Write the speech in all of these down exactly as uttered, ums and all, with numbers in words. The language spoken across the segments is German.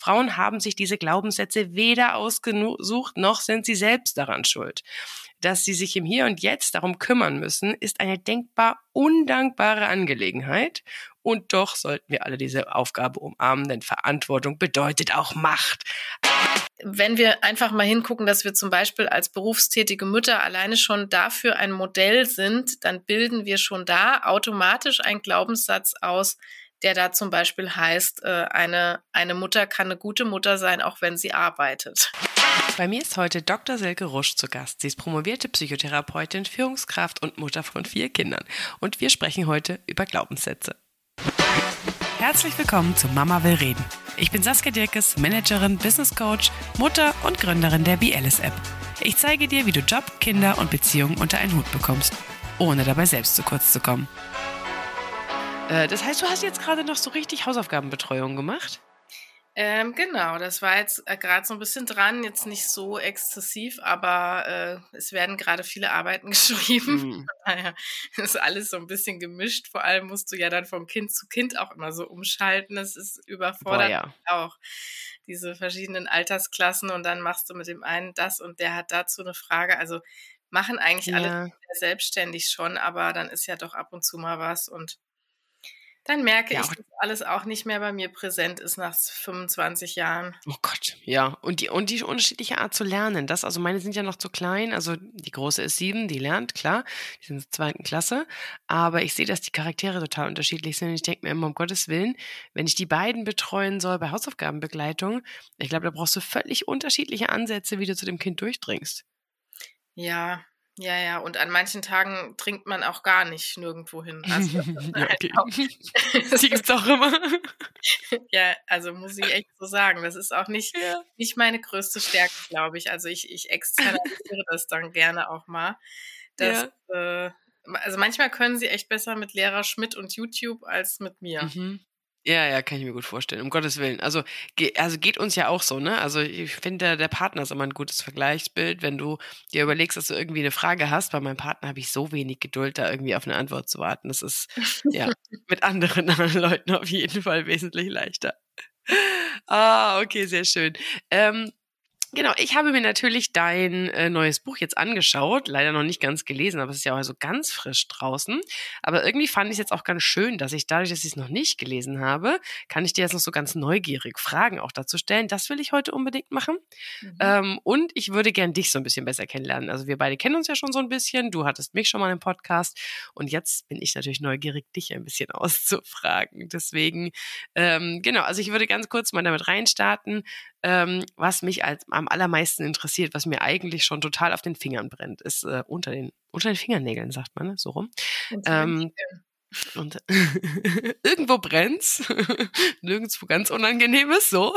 Frauen haben sich diese Glaubenssätze weder ausgesucht, noch sind sie selbst daran schuld. Dass sie sich im Hier und Jetzt darum kümmern müssen, ist eine denkbar undankbare Angelegenheit. Und doch sollten wir alle diese Aufgabe umarmen, denn Verantwortung bedeutet auch Macht. Wenn wir einfach mal hingucken, dass wir zum Beispiel als berufstätige Mütter alleine schon dafür ein Modell sind, dann bilden wir schon da automatisch einen Glaubenssatz aus, der da zum Beispiel heißt, eine, eine Mutter kann eine gute Mutter sein, auch wenn sie arbeitet. Bei mir ist heute Doktor Silke Rusch zu Gast. Sie ist promovierte Psychotherapeutin, Führungskraft und Mutter von vier Kindern. Und wir sprechen heute über Glaubenssätze. Herzlich willkommen zu Mama will reden. Ich bin Saskia Dirkes, Managerin, Business Coach, Mutter und Gründerin der B L S-App. Ich zeige dir, wie du Job, Kinder und Beziehungen unter einen Hut bekommst, ohne dabei selbst zu kurz zu kommen. Äh, das heißt, du hast jetzt gerade noch so richtig Hausaufgabenbetreuung gemacht? Ähm, genau, das war jetzt äh, gerade so ein bisschen dran, jetzt nicht so exzessiv, aber äh, es werden gerade viele Arbeiten geschrieben. Mhm. Von daher ist alles so ein bisschen gemischt. Vor allem musst du ja dann vom Kind zu Kind auch immer so umschalten. Das ist überfordert. Boah, ja. Auch diese verschiedenen Altersklassen und dann machst du mit dem einen das und der hat dazu eine Frage. Also machen eigentlich alle Ja. selbstständig schon, aber dann ist ja doch ab und zu mal was und dann merke Ja, ich, auch- dass alles auch nicht mehr bei mir präsent ist nach fünfundzwanzig Jahren. Oh Gott, ja. Und die, und die unterschiedliche Art zu lernen. Das, also meine sind ja noch zu klein. Also die große ist sieben, die lernt, klar. Die sind in der zweiten Klasse. Aber ich sehe, dass die Charaktere total unterschiedlich sind. Und ich denke mir immer, um Gottes Willen, wenn ich die beiden betreuen soll bei Hausaufgabenbegleitung, ich glaube, da brauchst du völlig unterschiedliche Ansätze, wie du zu dem Kind durchdringst. Ja, ja, ja. Und an manchen Tagen trinkt man auch gar nicht nirgendwo hin. Also, Ja, okay. auch, Die gibt's auch immer. ja, also muss ich echt so sagen. Das ist auch nicht, Ja. nicht meine größte Stärke, glaube ich. Also ich, ich externalisiere das dann gerne auch mal. Dass, Ja. äh, also manchmal können sie echt besser mit Lehrer Schmidt und YouTube als mit mir. Mhm. Ja, ja, kann ich mir gut vorstellen. Um Gottes Willen. Also, ge- also geht uns ja auch so, ne? Also ich finde, der, der Partner ist immer ein gutes Vergleichsbild. Wenn du dir überlegst, dass du irgendwie eine Frage hast, bei meinem Partner habe ich so wenig Geduld, da irgendwie auf eine Antwort zu warten. Das ist ja mit anderen Leuten auf jeden Fall wesentlich leichter. Ah, okay, sehr schön. Ähm, Genau, ich habe mir natürlich dein äh, neues Buch jetzt angeschaut, leider noch nicht ganz gelesen, aber es ist ja auch so ganz frisch draußen. Aber irgendwie fand ich es jetzt auch ganz schön, dass ich dadurch, dass ich es noch nicht gelesen habe, kann ich dir jetzt noch so ganz neugierig Fragen auch dazu stellen. Das will ich heute unbedingt machen. Mhm. Ähm, und ich würde gern dich so ein bisschen besser kennenlernen. Also wir beide kennen uns ja schon so ein bisschen. Du hattest mich schon mal im Podcast. Und jetzt bin ich natürlich neugierig, dich ein bisschen auszufragen. Deswegen, ähm, genau, also ich würde ganz kurz mal damit reinstarten. Ähm, was mich als am allermeisten interessiert, was mir eigentlich schon total auf den Fingern brennt, ist äh, unter den unter den Fingernägeln, sagt man, ne? So rum. Und Ähm, und irgendwo brennt's, nirgendwo ganz Unangenehmes, so.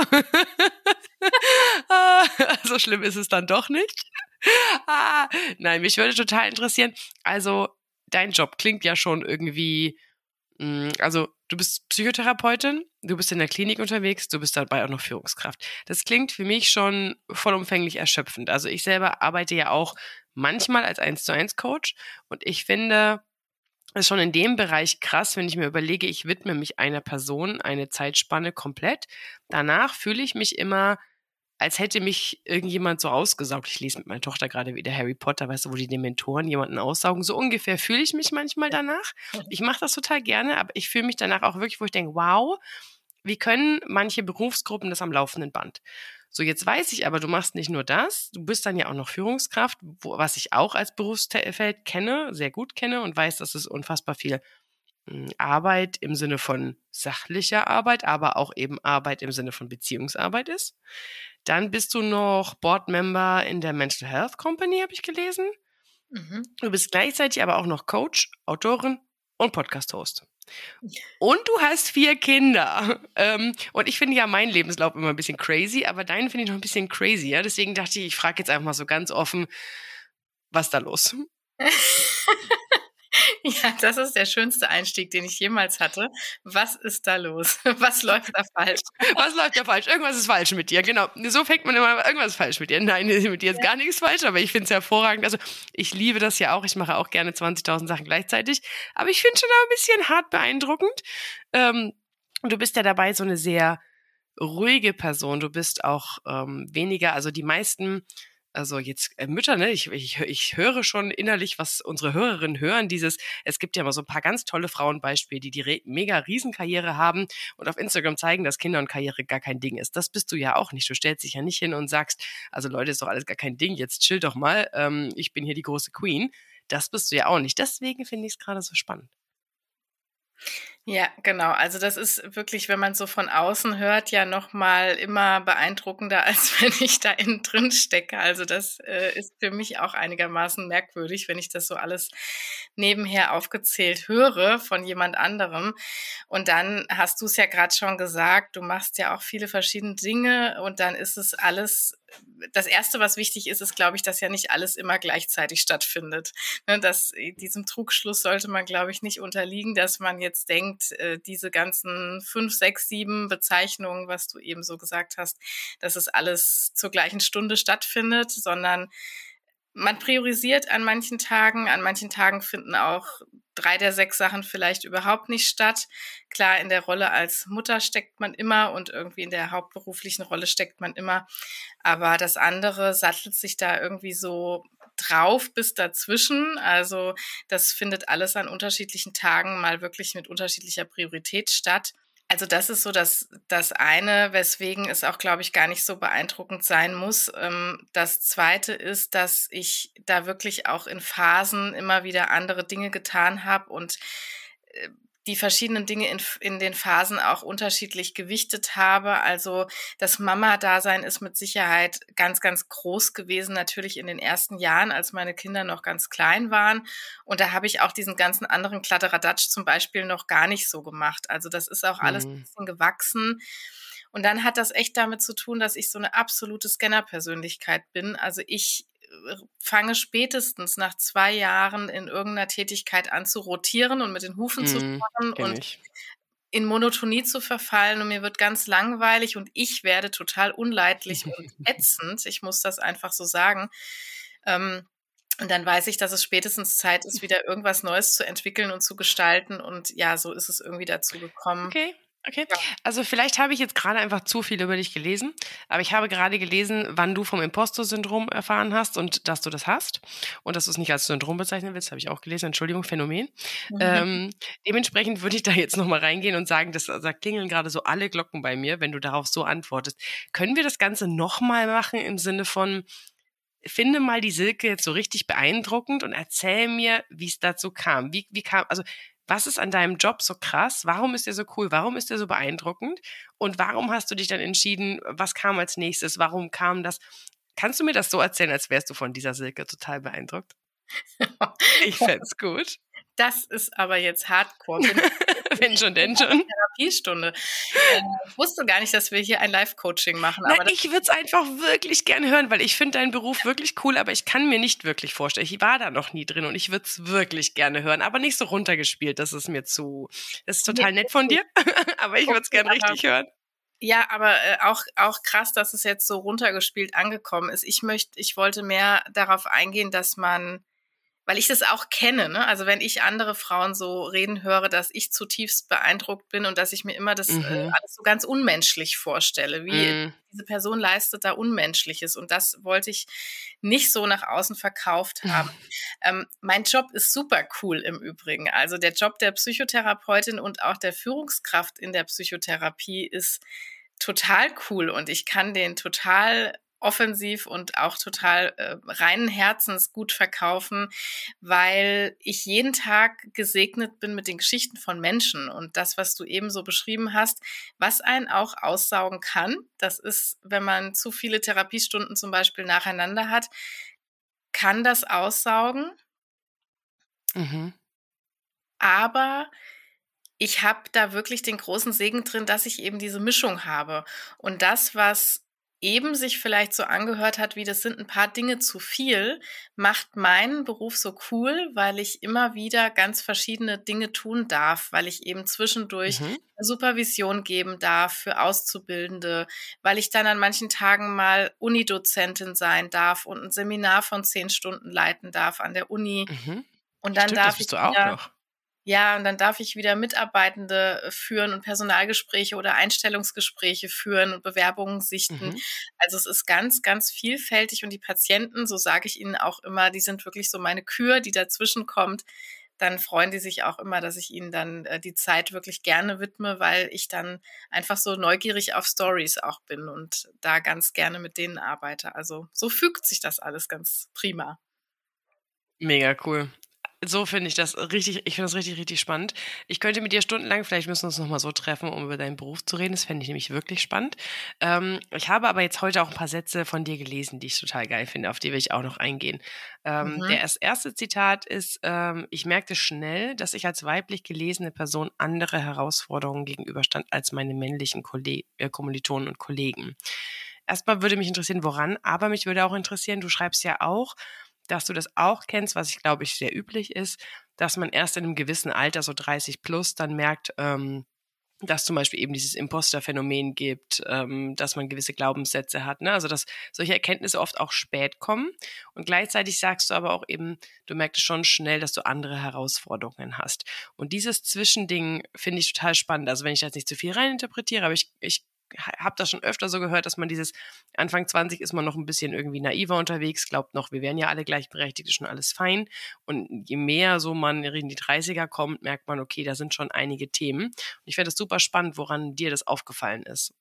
Ah, so schlimm ist es dann doch nicht. Ah, nein, mich würde total interessieren. Also dein Job klingt ja schon irgendwie. Also, du bist Psychotherapeutin, du bist in der Klinik unterwegs, du bist dabei auch noch Führungskraft. Das klingt für mich schon vollumfänglich erschöpfend. Also, ich selber arbeite ja auch manchmal als eins zu eins Coach und ich finde es schon in dem Bereich krass, wenn ich mir überlege, ich widme mich einer Person eine Zeitspanne komplett. Danach fühle ich mich immer, als hätte mich irgendjemand so ausgesaugt. Ich lese mit meiner Tochter gerade wieder Harry Potter, weißt du, wo die Dementoren jemanden aussaugen. So ungefähr fühle ich mich manchmal danach. Ich mache das total gerne, aber ich fühle mich danach auch wirklich, wo ich denke, wow, wie können manche Berufsgruppen das am laufenden Band? So, jetzt weiß ich aber, du machst nicht nur das, du bist dann ja auch noch Führungskraft, wo, was ich auch als Berufsfeld kenne, sehr gut kenne und weiß, dass es unfassbar viel mh, Arbeit im Sinne von sachlicher Arbeit, aber auch eben Arbeit im Sinne von Beziehungsarbeit ist. Dann bist du noch Board-Member in der Mental Health Company, habe ich gelesen. Mhm. Du bist gleichzeitig aber auch noch Coach, Autorin und Podcast-Host. Und du hast vier Kinder. Ähm, und ich finde ja meinen Lebenslauf immer ein bisschen crazy, aber deinen finde ich noch ein bisschen crazier. Deswegen dachte ich, ich frage jetzt einfach mal so ganz offen, was ist da los? Ja, das ist der schönste Einstieg, den ich jemals hatte. Was ist da los? Was läuft da falsch? Was läuft da falsch? Irgendwas ist falsch mit dir, genau. So fängt man immer, irgendwas ist falsch mit dir. Nein, mit dir ist gar nichts falsch, aber ich finde es hervorragend. Also ich liebe das ja auch. Ich mache auch gerne zwanzigtausend Sachen gleichzeitig. Aber ich finde schon ein bisschen hart beeindruckend. Ähm, und du bist ja dabei so eine sehr ruhige Person. Du bist auch ähm, weniger, also die meisten, also jetzt äh, Mütter, ne, ich, ich, ich höre schon innerlich, was unsere Hörerinnen hören, dieses, es gibt ja mal so ein paar ganz tolle Frauenbeispiele, die die re mega Riesenkarriere haben und auf Instagram zeigen, dass Kinder und Karriere gar kein Ding ist. Das bist du ja auch nicht. Du stellst dich ja nicht hin und sagst, also Leute, ist doch alles gar kein Ding, jetzt chill doch mal, ähm, ich bin hier die große Queen. Das bist du ja auch nicht. Deswegen finde ich es gerade so spannend. Ja, genau. Also das ist wirklich, wenn man so von außen hört, ja noch mal immer beeindruckender, als wenn ich da innen drin stecke. Also das äh, ist für mich auch einigermaßen merkwürdig, wenn ich das so alles nebenher aufgezählt höre von jemand anderem. Und dann hast du es ja gerade schon gesagt, du machst ja auch viele verschiedene Dinge und dann ist es alles, das Erste, was wichtig ist, ist, glaube ich, dass ja nicht alles immer gleichzeitig stattfindet. Ne, dass diesem Trugschluss sollte man, glaube ich, nicht unterliegen, dass man jetzt denkt, äh, diese ganzen fünf, sechs, sieben Bezeichnungen, was du eben so gesagt hast, dass es alles zur gleichen Stunde stattfindet, sondern man priorisiert an manchen Tagen. An manchen Tagen finden auch drei der sechs Sachen vielleicht überhaupt nicht statt. Klar, in der Rolle als Mutter steckt man immer und irgendwie in der hauptberuflichen Rolle steckt man immer. Aber das andere sattelt sich da irgendwie so drauf bis dazwischen. Also das findet alles an unterschiedlichen Tagen mal wirklich mit unterschiedlicher Priorität statt. Also das ist so das, das eine, weswegen es auch, glaube ich, gar nicht so beeindruckend sein muss. Ähm, das zweite ist, dass ich da wirklich auch in Phasen immer wieder andere Dinge getan habe und äh, die verschiedenen Dinge in, in den Phasen auch unterschiedlich gewichtet habe. Also das Mama-Dasein ist mit Sicherheit ganz, ganz groß gewesen, natürlich in den ersten Jahren, als meine Kinder noch ganz klein waren. Und da habe ich auch diesen ganzen anderen Kladderadatsch zum Beispiel noch gar nicht so gemacht. Also das ist auch alles ein Mhm. bisschen gewachsen. Und dann hat das echt damit zu tun, dass ich so eine absolute Scanner-Persönlichkeit bin. Also ich fange spätestens nach zwei Jahren in irgendeiner Tätigkeit an zu rotieren und mit den Hufen zu Mhm. scharren Kenne und ich. in Monotonie zu verfallen und mir wird ganz langweilig und ich werde total unleidlich und ätzend. Ich muss das einfach so sagen. Ähm, und dann weiß ich, dass es spätestens Zeit ist, wieder irgendwas Neues zu entwickeln und zu gestalten. Und ja, so ist es irgendwie dazu gekommen. Okay, okay. Ja. Also vielleicht habe ich jetzt gerade einfach zu viel über dich gelesen, aber ich habe gerade gelesen, wann du vom Imposter-Syndrom erfahren hast und dass du das hast und dass du es nicht als Syndrom bezeichnen willst, habe ich auch gelesen, Entschuldigung, Phänomen. Mhm. Ähm, dementsprechend würde ich da jetzt nochmal reingehen und sagen, dass, da klingeln gerade so alle Glocken bei mir, wenn du darauf so antwortest. Können wir das Ganze nochmal machen im Sinne von, finde mal die Silke jetzt so richtig beeindruckend und erzähl mir, wie es dazu kam. Wie, wie kam, also was ist an deinem Job so krass? Warum ist der so cool? Warum ist der so beeindruckend? Und warum hast du dich dann entschieden, was kam als nächstes? Warum kam das? Kannst du mir das so erzählen, als wärst du von dieser Silke total beeindruckt? Ich fänd's gut. Das ist aber jetzt Hardcore. Bin Wenn schon, denn schon. Therapiestunde. Äh, ich wusste gar nicht, dass wir hier ein Live-Coaching machen. Na, Aber das, ich würde es einfach wirklich gerne hören, weil ich finde deinen Beruf wirklich cool, aber ich kann mir nicht wirklich vorstellen. Ich war da noch nie drin und ich würde es wirklich gerne hören, aber nicht so runtergespielt. Das ist mir zu. Das ist total nett von dir, aber ich würde es okay, gerne aber, richtig hören. ja, aber äh, auch, auch krass, dass es jetzt so runtergespielt angekommen ist. Ich möchte, ich wollte mehr darauf eingehen, dass man, weil ich das auch kenne, ne? Also wenn ich andere Frauen so reden höre, dass ich zutiefst beeindruckt bin und dass ich mir immer das äh, Mhm. alles so ganz unmenschlich vorstelle, wie Mhm. diese Person leistet da Unmenschliches. Und das wollte ich nicht so nach außen verkauft haben. Ähm, mein Job ist super cool im Übrigen. Also der Job der Psychotherapeutin und auch der Führungskraft in der Psychotherapie ist total cool und ich kann den total offensiv und auch total äh, reinen Herzens gut verkaufen, weil ich jeden Tag gesegnet bin mit den Geschichten von Menschen und das, was du eben so beschrieben hast, was einen auch aussaugen kann. Das ist, wenn man zu viele Therapiestunden zum Beispiel nacheinander hat, kann das aussaugen, Mhm. aber ich habe da wirklich den großen Segen drin, dass ich eben diese Mischung habe. Und das, was eben sich vielleicht so angehört hat, wie das sind ein paar Dinge zu viel, macht meinen Beruf so cool, weil ich immer wieder ganz verschiedene Dinge tun darf, weil ich eben zwischendurch Mhm. eine Supervision geben darf für Auszubildende, weil ich dann an manchen Tagen mal Unidozentin sein darf und ein Seminar von zehn Stunden leiten darf an der Uni. Mhm. Und dann Stimmt, das darf ich bist du auch wieder noch. Ja, und dann darf ich wieder Mitarbeitende äh, führen und Personalgespräche oder Einstellungsgespräche führen und Bewerbungen sichten. Mhm. Also es ist ganz, ganz vielfältig und die Patienten, so sage ich ihnen auch immer, die sind wirklich so meine Kür, die dazwischen kommt. Dann freuen die sich auch immer, dass ich ihnen dann äh, die Zeit wirklich gerne widme, weil ich dann einfach so neugierig auf Stories auch bin und da ganz gerne mit denen arbeite. Also so fügt sich das alles ganz prima. Mega cool. So finde ich das richtig ich finde das richtig, richtig spannend. Ich könnte mit dir stundenlang vielleicht müssen wir uns noch mal so treffen, um über deinen Beruf zu reden. Das fände ich nämlich wirklich spannend. Ähm, ich habe aber jetzt heute auch ein paar Sätze von dir gelesen, die ich total geil finde, auf die will ich auch noch eingehen. Ähm, Mhm. der das erste Zitat ist, ähm: „Ich merkte schnell, dass ich als weiblich gelesene Person andere Herausforderungen gegenüberstand als meine männlichen Kolle äh, Kommilitonen und Kollegen.“ Erstmal würde mich interessieren, woran, aber mich würde auch interessieren, du schreibst ja auch, dass du das auch kennst, was ich glaube ich sehr üblich ist, dass man erst in einem gewissen Alter, so dreißig plus, dann merkt, ähm, dass zum Beispiel eben dieses Imposter-Phänomen gibt, ähm, dass man gewisse Glaubenssätze hat, ne? Also, dass solche Erkenntnisse oft auch spät kommen und gleichzeitig sagst du aber auch eben, du merkst schon schnell, dass du andere Herausforderungen hast. Und dieses Zwischending finde ich total spannend. Also, wenn ich da jetzt nicht zu viel reininterpretiere, aber ich ich habe das schon öfter so gehört, dass man dieses Anfang zwanzig ist man noch ein bisschen irgendwie naiver unterwegs, glaubt noch, wir wären ja alle gleichberechtigt, ist schon alles fein. Und je mehr so man in die Dreißiger kommt, merkt man, okay, da sind schon einige Themen. Und ich finde es super spannend, woran dir das aufgefallen ist.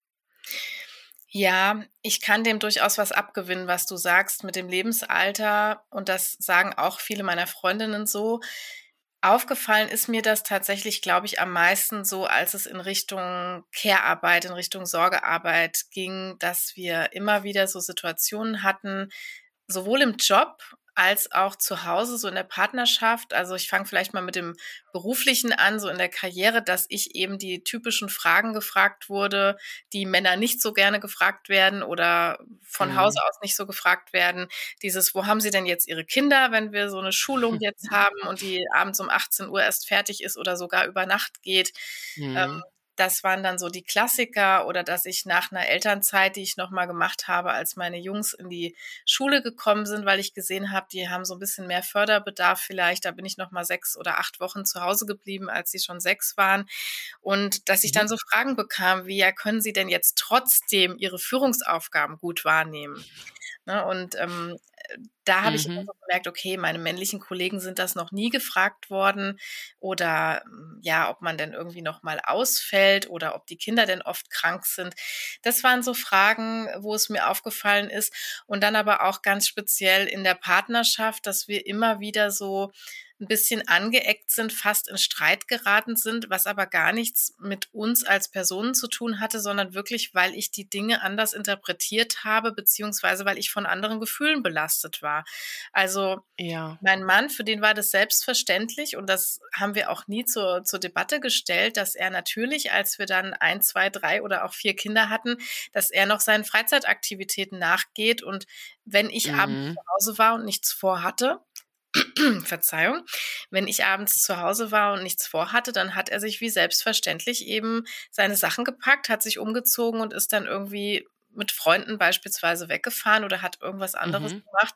Ja, ich kann dem durchaus was abgewinnen, was du sagst mit dem Lebensalter. Und das sagen auch viele meiner Freundinnen so. Aufgefallen ist mir das tatsächlich, glaube ich, am meisten so, als es in Richtung Care-Arbeit, in Richtung Sorgearbeit ging, dass wir immer wieder so Situationen hatten, sowohl im Job als auch zu Hause, so in der Partnerschaft. Also ich fange vielleicht mal mit dem Beruflichen an, so in der Karriere, dass ich eben die typischen Fragen gefragt wurde, die Männer nicht so gerne gefragt werden oder von Hause Mhm. aus nicht so gefragt werden. Dieses, wo haben Sie denn jetzt Ihre Kinder, wenn wir so eine Schulung jetzt haben und die abends um achtzehn Uhr erst fertig ist oder sogar über Nacht geht? Ähm, Mhm. Das waren dann so die Klassiker oder dass ich nach einer Elternzeit, die ich noch mal gemacht habe, als meine Jungs in die Schule gekommen sind, weil ich gesehen habe, die haben so ein bisschen mehr Förderbedarf vielleicht. Da bin ich noch mal sechs oder acht Wochen zu Hause geblieben, als sie schon sechs waren. Und dass ich Mhm. dann so Fragen bekam wie: „Ja, können Sie denn jetzt trotzdem Ihre Führungsaufgaben gut wahrnehmen?“ Ne, und, ähm, äh, da habe ich immer Mhm. so gemerkt, okay, meine männlichen Kollegen sind das noch nie gefragt worden oder, hm, ja, ob man denn irgendwie noch mal ausfällt oder ob die Kinder denn oft krank sind. Das waren so Fragen, wo es mir aufgefallen ist. Und dann aber auch ganz speziell in der Partnerschaft, dass wir immer wieder so ein bisschen angeeckt sind, fast in Streit geraten sind, was aber gar nichts mit uns als Personen zu tun hatte, sondern wirklich, weil ich die Dinge anders interpretiert habe, beziehungsweise weil ich von anderen Gefühlen belastet war. Also, Ja. mein Mann, für den war das selbstverständlich und das haben wir auch nie zur zur Debatte gestellt, dass er natürlich, als wir dann ein, zwei, drei oder auch vier Kinder hatten, dass er noch seinen Freizeitaktivitäten nachgeht und wenn ich abends Mhm. zu Hause war und nichts vorhatte, Verzeihung. Wenn ich abends zu Hause war und nichts vorhatte, dann hat er sich wie selbstverständlich eben seine Sachen gepackt, hat sich umgezogen und ist dann irgendwie mit Freunden beispielsweise weggefahren oder hat irgendwas anderes Mhm. gemacht.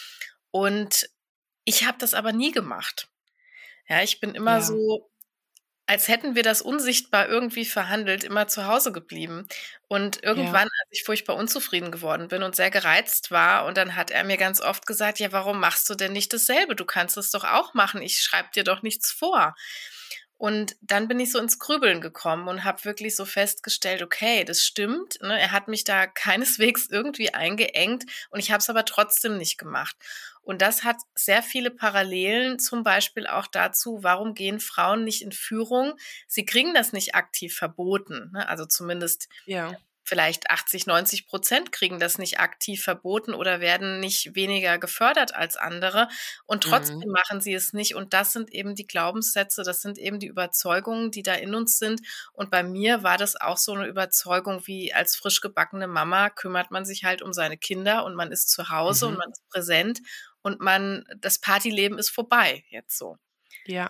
Und ich habe das aber nie gemacht. Ja, ich bin immer Ja. so, als hätten wir das unsichtbar irgendwie verhandelt, immer zu Hause geblieben. Und Ja. irgendwann, als ich furchtbar unzufrieden geworden bin und sehr gereizt war, und dann hat er mir ganz oft gesagt: „Ja, warum machst du denn nicht dasselbe? Du kannst es doch auch machen. Ich schreibe dir doch nichts vor.“ Und dann bin ich so ins Grübeln gekommen und habe wirklich so festgestellt: Okay, das stimmt, ne? Er hat mich da keineswegs irgendwie eingeengt und ich habe es aber trotzdem nicht gemacht. Und das hat sehr viele Parallelen, zum Beispiel auch dazu, warum gehen Frauen nicht in Führung? Sie kriegen das nicht aktiv verboten, ne? Also zumindest Ja. vielleicht achtzig, neunzig Prozent kriegen das nicht aktiv verboten oder werden nicht weniger gefördert als andere und Mhm. trotzdem machen sie es nicht. Und das sind eben die Glaubenssätze, das sind eben die Überzeugungen, die da in uns sind. Und bei mir war das auch so eine Überzeugung wie als frisch gebackene Mama kümmert man sich halt um seine Kinder und man ist zu Hause und Mhm. man ist präsent und man das Partyleben ist vorbei jetzt so. Ja.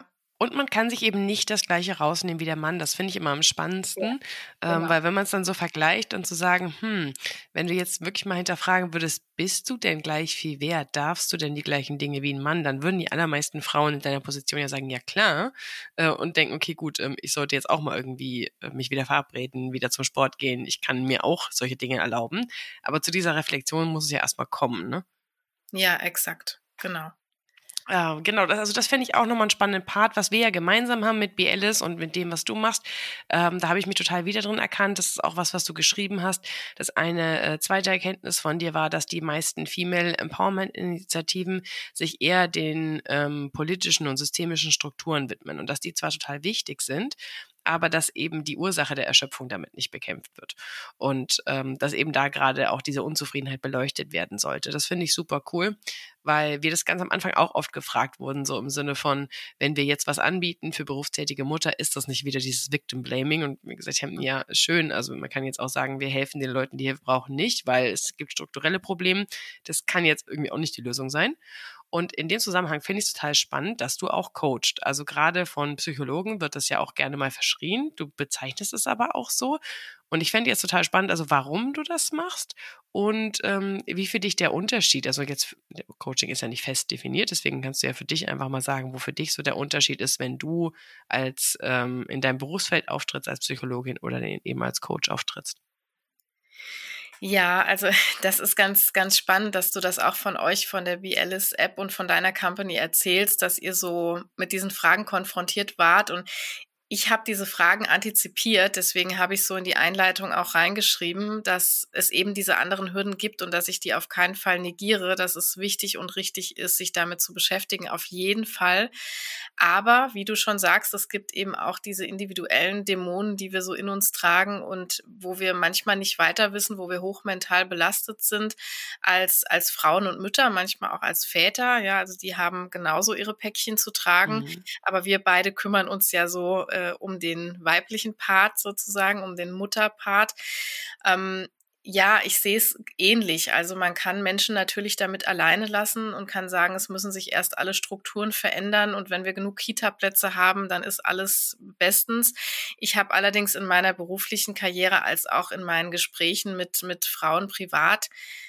Und man kann sich eben nicht das Gleiche rausnehmen wie der Mann. Das finde ich immer am spannendsten, Ja, ähm, genau. weil wenn man es dann so vergleicht und zu sagen, hm, wenn du jetzt wirklich mal hinterfragen würdest, bist du denn gleich viel wert? Darfst du denn die gleichen Dinge wie ein Mann? Dann würden die allermeisten Frauen in deiner Position ja sagen, ja klar, äh, und denken, okay, gut, ähm, ich sollte jetzt auch mal irgendwie äh, mich wieder verabreden, wieder zum Sport gehen. Ich kann mir auch solche Dinge erlauben. Aber zu dieser Reflexion muss es ja erstmal kommen, ne? Ja, exakt. Genau. Ja, genau, das, also das finde ich auch nochmal einen spannenden Part, was wir ja gemeinsam haben mit B L S und mit dem, was du machst. Ähm, da habe ich mich total wieder drin erkannt. Das ist auch was, was du geschrieben hast. Das eine äh, zweite Erkenntnis von dir war, dass die meisten Female Empowerment-Initiativen sich eher den ähm, politischen und systemischen Strukturen widmen und dass die zwar total wichtig sind, aber dass eben die Ursache der Erschöpfung damit nicht bekämpft wird. Und ähm, dass eben da gerade auch diese Unzufriedenheit beleuchtet werden sollte. Das finde ich super cool, weil wir das ganz am Anfang auch oft gefragt wurden, so im Sinne von, wenn wir jetzt was anbieten für berufstätige Mutter, ist das nicht wieder dieses Victim Blaming? Und wie gesagt, ich habe ja schön, also man kann jetzt auch sagen, wir helfen den Leuten, die Hilfe brauchen, nicht, weil es gibt strukturelle Probleme. Das kann jetzt irgendwie auch nicht die Lösung sein. Und in dem Zusammenhang finde ich es total spannend, dass du auch coachst. Also gerade von Psychologen wird das ja auch gerne mal verschrien. Du bezeichnest es aber auch so. Und ich fände jetzt total spannend, also warum du das machst und ähm, wie für dich der Unterschied, also jetzt, Coaching ist ja nicht fest definiert, deswegen kannst du ja für dich einfach mal sagen, wo für dich so der Unterschied ist, wenn du als ähm, in deinem Berufsfeld auftrittst als Psychologin oder eben als Coach auftrittst. Ja, also das ist ganz, ganz spannend, dass du das auch von euch, von der B L S-App und von deiner Company erzählst, dass ihr so mit diesen Fragen konfrontiert wart. Und ich habe diese Fragen antizipiert, deswegen habe ich so in die Einleitung auch reingeschrieben, dass es eben diese anderen Hürden gibt und dass ich die auf keinen Fall negiere, dass es wichtig und richtig ist, sich damit zu beschäftigen, auf jeden Fall. Aber wie du schon sagst, es gibt eben auch diese individuellen Dämonen, die wir so in uns tragen und wo wir manchmal nicht weiter wissen, wo wir hochmental belastet sind als, als Frauen und Mütter, manchmal auch als Väter. Ja, also die haben genauso ihre Päckchen zu tragen. Mhm. Aber wir beide kümmern uns ja so äh, um den weiblichen Part sozusagen, um den Mutterpart. Ähm, ja, ich sehe es ähnlich. Also man kann Menschen natürlich damit alleine lassen und kann sagen, es müssen sich erst alle Strukturen verändern und wenn wir genug Kita-Plätze haben, dann ist alles bestens. Ich habe allerdings in meiner beruflichen Karriere als auch in meinen Gesprächen mit, mit Frauen privat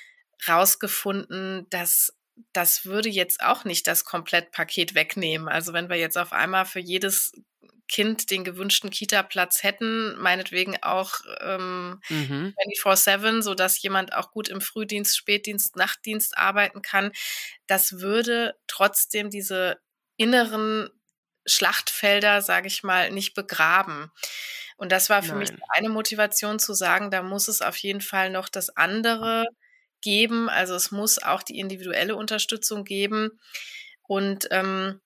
rausgefunden, dass das würde jetzt auch nicht das Komplettpaket wegnehmen. Also wenn wir jetzt auf einmal für jedes Kind den gewünschten Kita-Platz hätten, meinetwegen auch ähm, Mhm. vierundzwanzig sieben, sodass jemand auch gut im Frühdienst, Spätdienst, Nachtdienst arbeiten kann, das würde trotzdem diese inneren Schlachtfelder, sage ich mal, nicht begraben. Und das war für mich Nein. eine Motivation zu sagen, da muss es auf jeden Fall noch das andere geben. Also es muss auch die individuelle Unterstützung geben. Und ähm,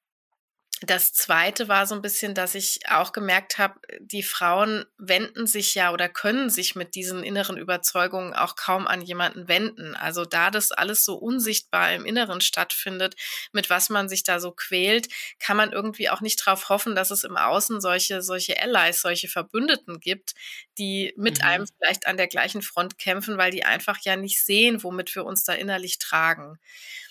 das Zweite war so ein bisschen, dass ich auch gemerkt habe, die Frauen wenden sich ja oder können sich mit diesen inneren Überzeugungen auch kaum an jemanden wenden. Also, da das alles so unsichtbar im Inneren stattfindet, mit was man sich da so quält, kann man irgendwie auch nicht drauf hoffen, dass es im Außen solche solche Allies, solche Verbündeten gibt, die mit Mhm. einem vielleicht an der gleichen Front kämpfen, weil die einfach ja nicht sehen, womit wir uns da innerlich tragen.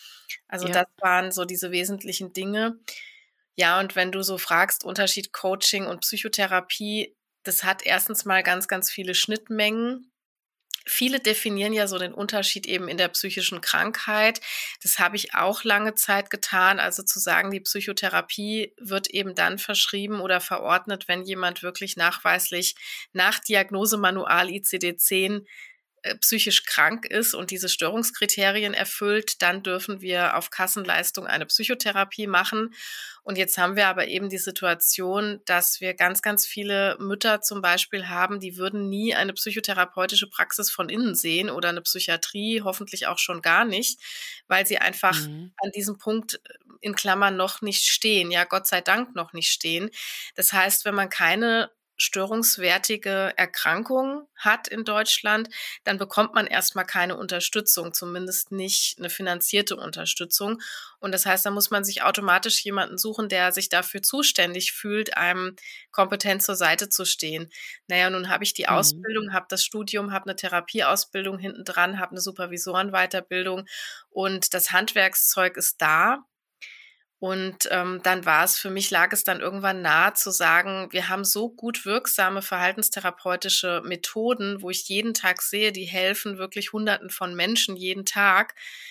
Also, Ja. das waren so diese wesentlichen Dinge. Ja, und wenn du so fragst, Unterschied Coaching und Psychotherapie, das hat erstens mal ganz, ganz viele Schnittmengen. Viele definieren ja so den Unterschied eben in der psychischen Krankheit. Das habe ich auch lange Zeit getan. Also zu sagen, die Psychotherapie wird eben dann verschrieben oder verordnet, wenn jemand wirklich nachweislich nach Diagnose Manual I C D zehn äh, psychisch krank ist und diese Störungskriterien erfüllt, dann dürfen wir auf Kassenleistung eine Psychotherapie machen. Und jetzt haben wir aber eben die Situation, dass wir ganz, ganz viele Mütter zum Beispiel haben, die würden nie eine psychotherapeutische Praxis von innen sehen oder eine Psychiatrie, hoffentlich auch schon gar nicht, weil sie einfach Mhm. an diesem Punkt in Klammern noch nicht stehen, ja Gott sei Dank noch nicht stehen. Das heißt, wenn man keine störungswertige Erkrankung hat in Deutschland, dann bekommt man erstmal keine Unterstützung, zumindest nicht eine finanzierte Unterstützung. Und das heißt, da muss man sich automatisch jemanden suchen, der sich dafür zuständig fühlt, einem kompetent zur Seite zu stehen. Naja, nun habe ich die Mhm. Ausbildung, habe das Studium, habe eine Therapieausbildung hinten dran, habe eine Supervisorenweiterbildung und das Handwerkszeug ist da. Und ähm, dann war es für mich, lag es dann irgendwann nahe zu sagen, wir haben so gut wirksame verhaltenstherapeutische Methoden, wo ich jeden Tag sehe, die helfen wirklich Hunderten von Menschen jeden Tag.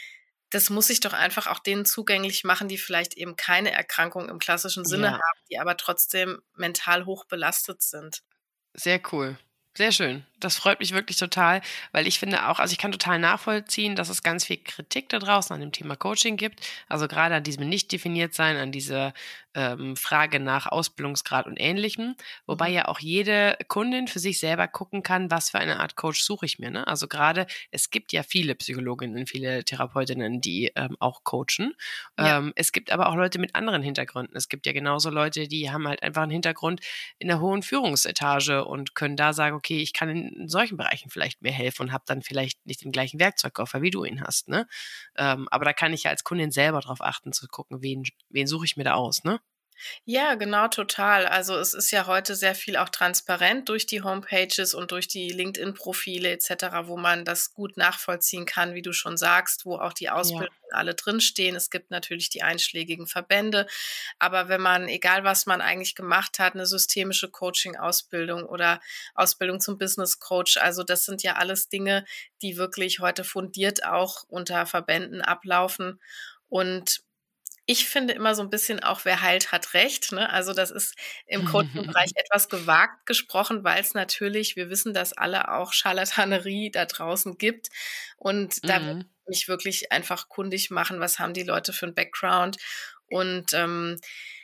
Das muss ich doch einfach auch denen zugänglich machen, die vielleicht eben keine Erkrankung im klassischen Sinne Ja, haben, die aber trotzdem mental hoch belastet sind. sehr cool. Sehr schön. Das freut mich wirklich total, weil ich finde auch, also ich kann total nachvollziehen, dass es ganz viel Kritik da draußen an dem Thema Coaching gibt. Also gerade an diesem nicht definiert sein, an dieser ähm, Frage nach Ausbildungsgrad und Ähnlichem. Wobei Mhm. ja auch jede Kundin für sich selber gucken kann, was für eine Art Coach suche ich mir. Ne? Also gerade, es gibt ja viele Psychologinnen, viele Therapeutinnen, die ähm, auch coachen. Ja. Ähm, es gibt aber auch Leute mit anderen Hintergründen. Es gibt ja genauso Leute, die haben halt einfach einen Hintergrund in der hohen Führungsetage und können da sagen, okay, ich kann in, in solchen Bereichen vielleicht mehr helfen und habe dann vielleicht nicht den gleichen Werkzeugkoffer, wie du ihn hast, ne? Ähm, aber da kann ich ja als Kundin selber drauf achten, zu gucken, wen, wen suche ich mir da aus, ne? Ja, genau, total. Also es ist ja heute sehr viel auch transparent durch die Homepages und durch die LinkedIn-Profile et cetera, wo man das gut nachvollziehen kann, wie du schon sagst, wo auch die Ja. Ausbildungen alle drinstehen. Es gibt natürlich die einschlägigen Verbände, aber wenn man, egal was man eigentlich gemacht hat, eine systemische Coaching-Ausbildung oder Ausbildung zum Business Coach, also das sind ja alles Dinge, die wirklich heute fundiert auch unter Verbänden ablaufen. Und ich finde immer so ein bisschen auch, wer heilt, hat Recht, ne? Also, das ist im Coaching-Bereich etwas gewagt gesprochen, weil es natürlich, wir wissen das alle, auch Scharlatanerie da draußen gibt. Und da würde Mhm. ich mich wirklich einfach kundig machen, was haben die Leute für 'n Background. Und, ähm,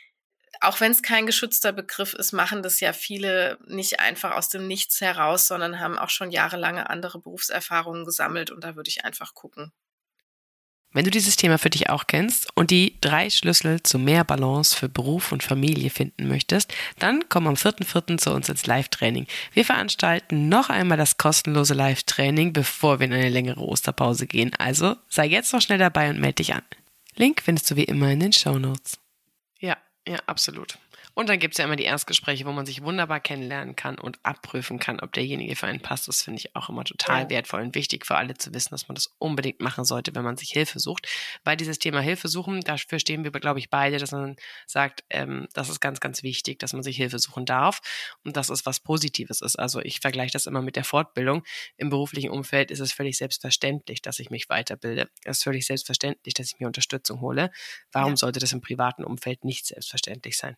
auch wenn es kein geschützter Begriff ist, machen das ja viele nicht einfach aus dem Nichts heraus, sondern haben auch schon jahrelange andere Berufserfahrungen gesammelt und da würde ich einfach gucken. Wenn du dieses Thema für dich auch kennst und die drei Schlüssel zu mehr Balance für Beruf und Familie finden möchtest, dann komm am vierten vierten zu uns ins Live-Training. Wir veranstalten noch einmal das kostenlose Live-Training, bevor wir in eine längere Osterpause gehen. Also sei jetzt noch schnell dabei und melde dich an. Link findest du wie immer in den Shownotes. Ja, ja, absolut. Und dann gibt es ja immer die Erstgespräche, wo man sich wunderbar kennenlernen kann und abprüfen kann, ob derjenige für einen passt. Das finde ich auch immer total Ja. wertvoll und wichtig für alle zu wissen, dass man das unbedingt machen sollte, wenn man sich Hilfe sucht. Weil dieses Thema Hilfe suchen, dafür stehen wir, glaube ich, beide, dass man sagt, ähm, das ist ganz, ganz wichtig, dass man sich Hilfe suchen darf und dass es was Positives ist. Also ich vergleiche das immer mit der Fortbildung. Im beruflichen Umfeld ist es völlig selbstverständlich, dass ich mich weiterbilde. Es ist völlig selbstverständlich, dass ich mir Unterstützung hole. Warum Ja. sollte das im privaten Umfeld nicht selbstverständlich sein?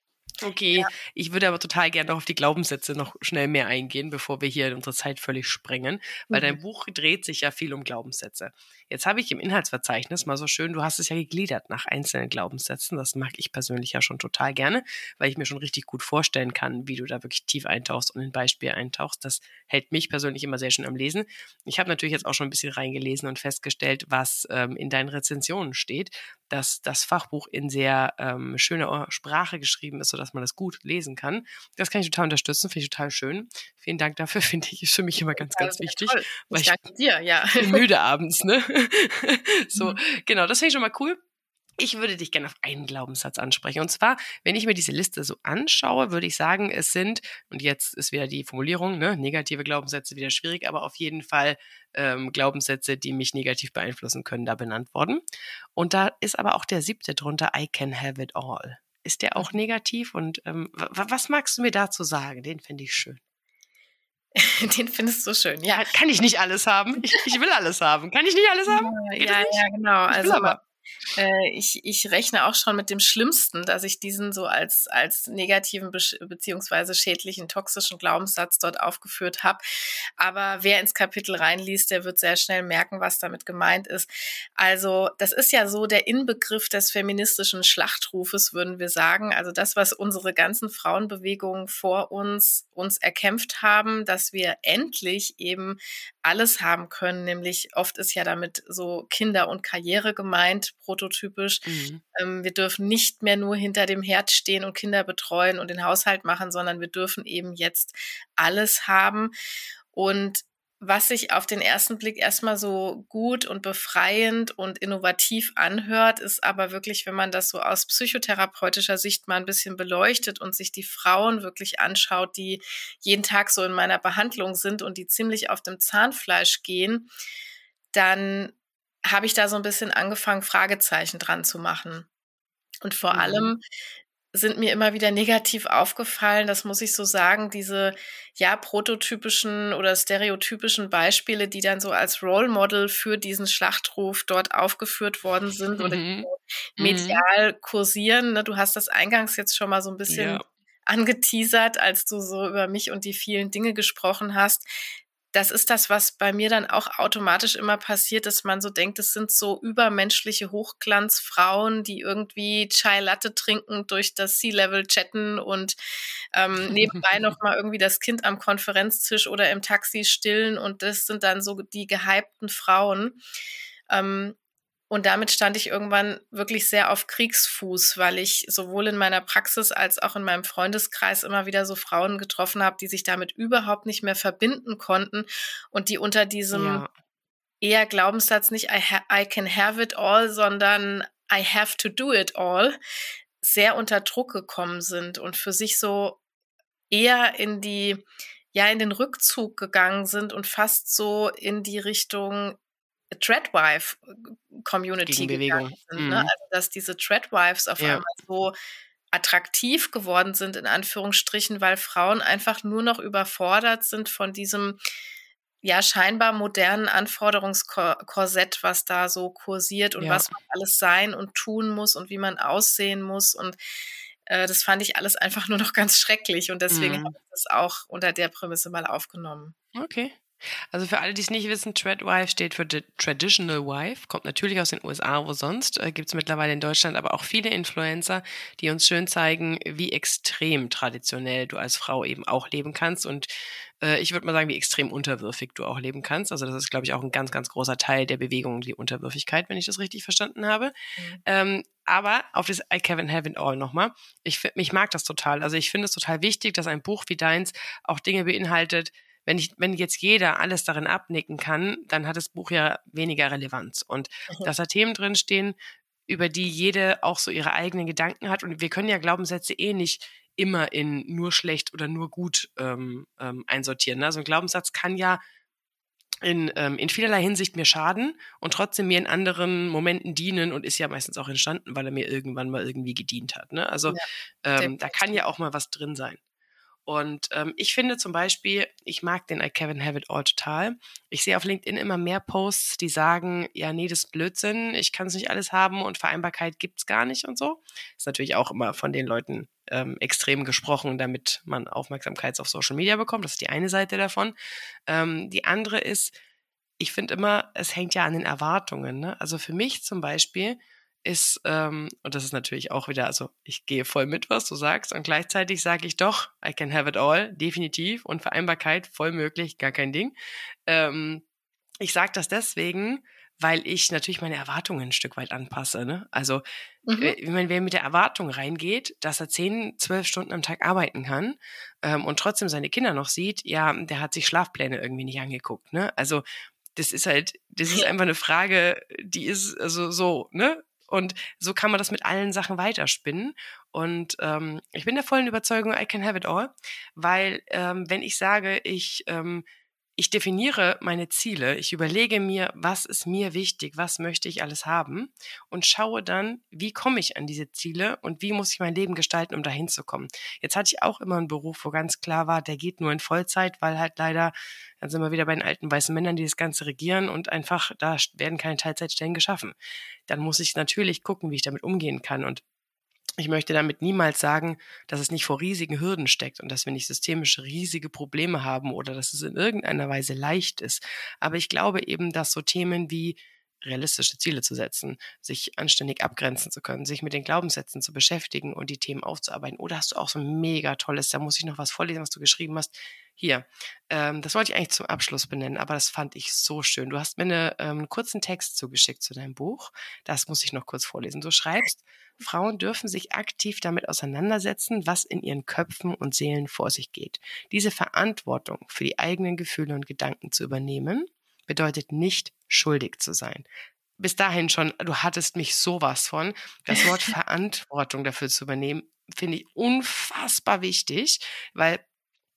Okay, ich würde aber total gerne noch auf die Glaubenssätze noch schnell mehr eingehen, bevor wir hier unsere Zeit völlig sprengen, weil Mhm. dein Buch dreht sich ja viel um Glaubenssätze. Jetzt habe ich im Inhaltsverzeichnis mal so schön, du hast es ja gegliedert nach einzelnen Glaubenssätzen. Das mag ich persönlich ja schon total gerne, weil ich mir schon richtig gut vorstellen kann, wie du da wirklich tief eintauchst und in Beispiele eintauchst. Das hält mich persönlich immer sehr schön am Lesen. Ich habe natürlich jetzt auch schon ein bisschen reingelesen und festgestellt, was ähm, in deinen Rezensionen steht, dass das Fachbuch in sehr ähm, schöner Sprache geschrieben ist, sodass man das gut lesen kann. Das kann ich total unterstützen, finde ich total schön. Vielen Dank dafür, finde ich, ist für mich immer ganz, Ja, ganz sehr wichtig, toll. weil Ich ich danke dir, ja. bin müde abends, ne? So, Mhm. genau, das finde ich schon mal cool. Ich würde dich gerne auf einen Glaubenssatz ansprechen. Und zwar, wenn ich mir diese Liste so anschaue, würde ich sagen, es sind, und jetzt ist wieder die Formulierung, ne, negative Glaubenssätze wieder schwierig, aber auf jeden Fall ähm, Glaubenssätze, die mich negativ beeinflussen können, da benannt worden. Und da ist aber auch der siebte drunter, I can have it all. Ist der auch Mhm. negativ? Und ähm, w- was magst du mir dazu sagen? Den finde ich schön. Den findest du schön, ja. Kann, kann ich nicht alles haben? Ich, ich will alles haben. Kann ich nicht alles haben? Ja, Geht das ja, nicht? ja, genau. Ich will Also man aber. Äh, ich ich rechne auch schon mit dem Schlimmsten, dass ich diesen so als als negativen besch beziehungsweise schädlichen, toxischen Glaubenssatz dort aufgeführt habe. Aber wer ins Kapitel reinliest, der wird sehr schnell merken, was damit gemeint ist. Also, das ist ja so der Inbegriff des feministischen Schlachtrufes, würden wir sagen. Also das, was unsere ganzen Frauenbewegungen vor uns uns erkämpft haben, dass wir endlich eben alles haben können, nämlich oft ist ja damit so Kinder und Karriere gemeint, prototypisch. Mhm. Ähm, wir dürfen nicht mehr nur hinter dem Herd stehen und Kinder betreuen und den Haushalt machen, sondern wir dürfen eben jetzt alles haben. Und was sich auf den ersten Blick erstmal so gut und befreiend und innovativ anhört, ist aber wirklich, wenn man das so aus psychotherapeutischer Sicht mal ein bisschen beleuchtet und sich die Frauen wirklich anschaut, die jeden Tag so in meiner Behandlung sind und die ziemlich auf dem Zahnfleisch gehen, dann habe ich da so ein bisschen angefangen, Fragezeichen dran zu machen. Und vor Mhm. allem sind mir immer wieder negativ aufgefallen, das muss ich so sagen, diese, ja, prototypischen oder stereotypischen Beispiele, die dann so als Role Model für diesen Schlachtruf dort aufgeführt worden sind oder die Mhm. so Mhm. medial kursieren, ne? Du hast das eingangs jetzt schon mal so 'n Ja. bisschen angeteasert, als du so über mich und die vielen Dinge gesprochen hast. Das ist das, was bei mir dann auch automatisch immer passiert, dass man so denkt, es sind so übermenschliche Hochglanzfrauen, die irgendwie Chai Latte trinkend durch das Sea-Level chatten und, ähm, nebenbei noch mal irgendwie das Kind am Konferenztisch oder im Taxi stillen und das sind dann so die gehypten Frauen. Ähm, und damit stand ich irgendwann wirklich sehr auf Kriegsfuß, weil ich sowohl in meiner Praxis als auch in meinem Freundeskreis immer wieder so Frauen getroffen habe, die sich damit überhaupt nicht mehr verbinden konnten und die unter diesem Ja. eher Glaubenssatz nicht I ha I can have it all, sondern I have to do it all, sehr unter Druck gekommen sind und für sich so eher in die ja, in den Rückzug gegangen sind und fast so in die Richtung Tradwife Community gegangen Gegenbewegung. sind, ne? Mhm. Also, dass diese Tradwives auf Ja. einmal so attraktiv geworden sind in Anführungsstrichen, weil Frauen einfach nur noch überfordert sind von diesem, ja, scheinbar modernen Anforderungsko Korsett, was da so kursiert und Ja. was man alles sein und tun muss und wie man aussehen muss und, äh, das fand ich alles einfach nur noch ganz schrecklich und deswegen habe Mhm. ich das auch unter der Prämisse mal aufgenommen. Okay. Also für alle, die es nicht wissen, Tradwife steht für The Traditional Wife, kommt natürlich aus den U S A, wo sonst, äh, gibt es mittlerweile in Deutschland aber auch viele Influencer, die uns schön zeigen, wie extrem traditionell du als Frau eben auch leben kannst und, äh, ich würde mal sagen, wie extrem unterwürfig du auch leben kannst. Also, das ist, glaube ich, auch ein ganz, ganz großer Teil der Bewegung, die Unterwürfigkeit, wenn ich das richtig verstanden habe. Mhm. Ähm, aber auf das I can have it all noch mal. Ich fi ich mag das total. Also, ich finde es total wichtig, dass ein Buch wie deins auch Dinge beinhaltet. Wenn ich wenn jetzt jeder alles darin abnicken kann, dann hat das Buch ja weniger Relevanz. Und Mhm. dass da Themen drinstehen, über die jede auch so ihre eigenen Gedanken hat. Und wir können ja Glaubenssätze eh nicht immer in nur schlecht oder nur gut ähm, ähm, einsortieren. Ne? Also ein Glaubenssatz kann ja in, ähm, in vielerlei Hinsicht mir schaden und trotzdem mir in anderen Momenten dienen und ist ja meistens auch entstanden, weil er mir irgendwann mal irgendwie gedient hat. Ne? Also Ja, ähm, da kann definitiv. ja auch mal was drin sein. Und ähm, ich finde zum Beispiel, ich mag den I Can Have It All total. Ich sehe auf LinkedIn immer mehr Posts, die sagen, ja, nee, das ist Blödsinn, ich kann es nicht alles haben und Vereinbarkeit gibt's gar nicht und so. Ist natürlich auch immer von den Leuten ähm, extrem gesprochen, damit man Aufmerksamkeit auf Social Media bekommt. Das ist die eine Seite davon. Ähm, die andere ist, ich finde immer, es hängt ja an den Erwartungen. Ne? Also für mich zum Beispiel ist, ähm, und das ist natürlich auch wieder, also ich gehe voll mit, was du sagst, und gleichzeitig sage ich doch, I can have it all, definitiv, und Vereinbarkeit voll möglich, gar kein Ding. Ähm, ich sage das deswegen, weil ich natürlich meine Erwartungen ein Stück weit anpasse. Ne? Also Mhm. äh, wenn wer mit der Erwartung reingeht, dass er zehn, zwölf Stunden am Tag arbeiten kann ähm, und trotzdem seine Kinder noch sieht, ja, der hat sich Schlafpläne irgendwie nicht angeguckt. Ne? Also das ist halt, das ist Ja. einfach eine Frage, die ist also so, ne? Und so kann man das mit allen Sachen weiterspinnen. Und ähm, ich bin der vollen Überzeugung, I can have it all, weil ähm, wenn ich sage, ich ähm, ich definiere meine Ziele, ich überlege mir, was ist mir wichtig, was möchte ich alles haben und schaue dann, wie komme ich an diese Ziele und wie muss ich mein Leben gestalten, um dahin zu kommen. Jetzt hatte ich auch immer einen Beruf, wo ganz klar war, der geht nur in Vollzeit, weil halt leider, dann sind wir wieder bei den alten weißen Männern, die das Ganze regieren und einfach, da werden keine Teilzeitstellen geschaffen. Dann muss ich natürlich gucken, wie ich damit umgehen kann und ich möchte damit niemals sagen, dass es nicht vor riesigen Hürden steckt und dass wir nicht systemisch riesige Probleme haben oder dass es in irgendeiner Weise leicht ist. Aber ich glaube eben, dass so Themen wie realistische Ziele zu setzen, sich anständig abgrenzen zu können, sich mit den Glaubenssätzen zu beschäftigen und die Themen aufzuarbeiten. Oder hast du auch so ein mega tolles, da muss ich noch was vorlesen, was du geschrieben hast. Hier, ähm, das wollte ich eigentlich zum Abschluss benennen, aber das fand ich so schön. Du hast mir eine, ähm, einen kurzen Text zugeschickt zu deinem Buch. Das muss ich noch kurz vorlesen. Du schreibst, Frauen dürfen sich aktiv damit auseinandersetzen, was in ihren Köpfen und Seelen vor sich geht. Diese Verantwortung für die eigenen Gefühle und Gedanken zu übernehmen, bedeutet nicht schuldig zu sein. Bis dahin schon, du hattest mich sowas von. Das Wort Verantwortung dafür zu übernehmen, finde ich unfassbar wichtig, weil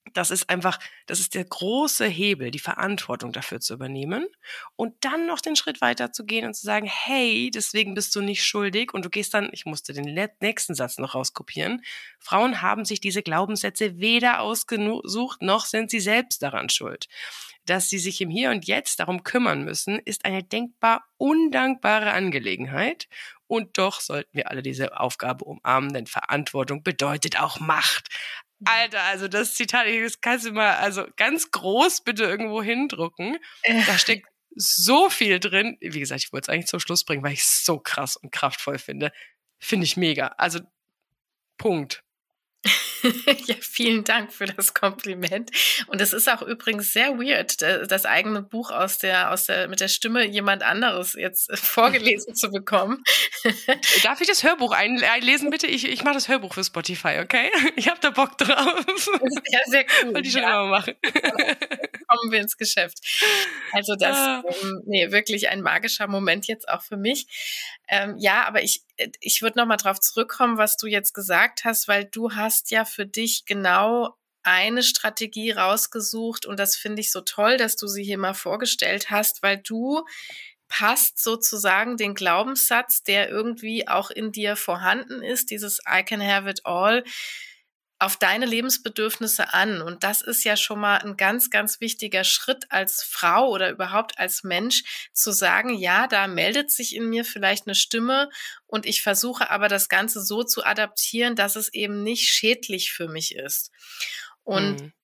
Das ist einfach, das ist der große Hebel, die Verantwortung dafür zu übernehmen und dann noch den Schritt weiter zu gehen und zu sagen, hey, deswegen bist du nicht schuldig und du gehst dann, ich musste den nächsten Satz noch rauskopieren, Frauen haben sich diese Glaubenssätze weder ausgesucht, noch sind sie selbst daran schuld. Dass sie sich im Hier und Jetzt darum kümmern müssen, ist eine denkbar undankbare Angelegenheit. Und doch sollten wir alle diese Aufgabe umarmen, denn Verantwortung bedeutet auch Macht. Alter, also das Zitat, das kannst du mal also ganz groß bitte irgendwo hindrucken. Da steckt so viel drin. Wie gesagt, ich wollte es eigentlich zum Schluss bringen, weil ich es so krass und kraftvoll finde. Finde ich mega. Also Punkt. Ja, vielen Dank für das Kompliment. Und es ist auch übrigens sehr weird, das eigene Buch aus der, aus der, mit der Stimme jemand anderes jetzt vorgelesen zu bekommen. Darf ich das Hörbuch einlesen, bitte? Ich, ich mache das Hörbuch für Spotify, okay? Ich habe da Bock drauf. Sehr, sehr cool. Wollte ich schon ja. immer machen. Kommen wir ins Geschäft. Also das, Ah. ähm, nee, wirklich ein magischer Moment jetzt auch für mich. Ähm, ja, aber ich, ich würde nochmal drauf zurückkommen, was du jetzt gesagt hast, weil du hast ja für dich genau eine Strategie rausgesucht und das finde ich so toll, dass du sie hier mal vorgestellt hast, weil du passt sozusagen den Glaubenssatz, der irgendwie auch in dir vorhanden ist, dieses I can have it all, auf deine Lebensbedürfnisse an. Und das ist ja schon mal ein ganz, ganz wichtiger Schritt als Frau oder überhaupt als Mensch, zu sagen, ja, da meldet sich in mir vielleicht eine Stimme und ich versuche aber das Ganze so zu adaptieren, dass es eben nicht schädlich für mich ist. Und Mhm.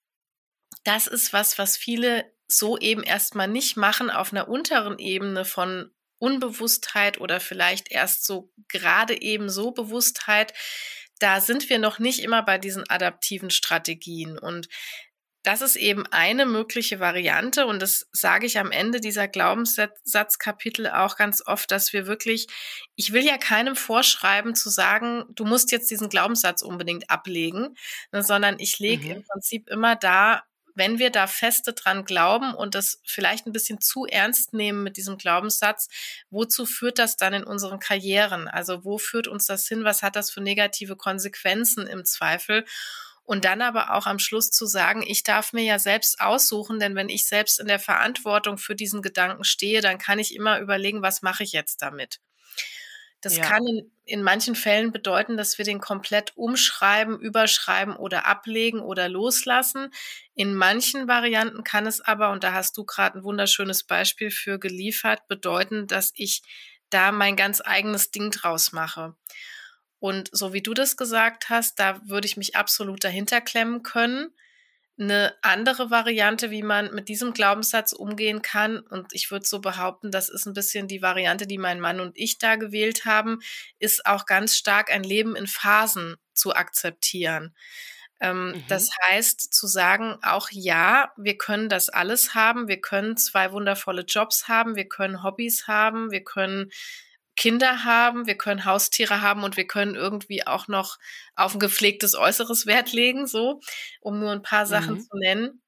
das ist was, was viele so eben erstmal nicht machen auf einer unteren Ebene von Unbewusstheit oder vielleicht erst so gerade eben so Bewusstheit. Da sind wir noch nicht immer bei diesen adaptiven Strategien. Und das ist eben eine mögliche Variante. Und das sage ich am Ende dieser Glaubenssatzkapitel auch ganz oft, dass wir wirklich, ich will ja keinem vorschreiben zu sagen, du musst jetzt diesen Glaubenssatz unbedingt ablegen, sondern ich lege Mhm. im Prinzip immer da, wenn wir da feste dran glauben und das vielleicht ein bisschen zu ernst nehmen mit diesem Glaubenssatz, wozu führt das dann in unseren Karrieren? Also wo führt uns das hin? Was hat das für negative Konsequenzen im Zweifel? Und dann aber auch am Schluss zu sagen, ich darf mir ja selbst aussuchen, denn wenn ich selbst in der Verantwortung für diesen Gedanken stehe, dann kann ich immer überlegen, was mache ich jetzt damit? Das Ja. kann in, in manchen Fällen bedeuten, dass wir den komplett umschreiben, überschreiben oder ablegen oder loslassen. In manchen Varianten kann es aber, und da hast du gerade ein wunderschönes Beispiel für geliefert, bedeuten, dass ich da mein ganz eigenes Ding draus mache. Und so wie du das gesagt hast, da würde ich mich absolut dahinter klemmen können. Eine andere Variante, wie man mit diesem Glaubenssatz umgehen kann, und ich würde so behaupten, das ist ein bisschen die Variante, die mein Mann und ich da gewählt haben, ist auch ganz stark ein Leben in Phasen zu akzeptieren. Ähm, Mhm. Das heißt, zu sagen, auch ja, wir können das alles haben, wir können zwei wundervolle Jobs haben, wir können Hobbys haben, wir können Kinder haben, wir können Haustiere haben und wir können irgendwie auch noch auf ein gepflegtes Äußeres Wert legen, so, um nur ein paar Sachen Mhm. zu nennen.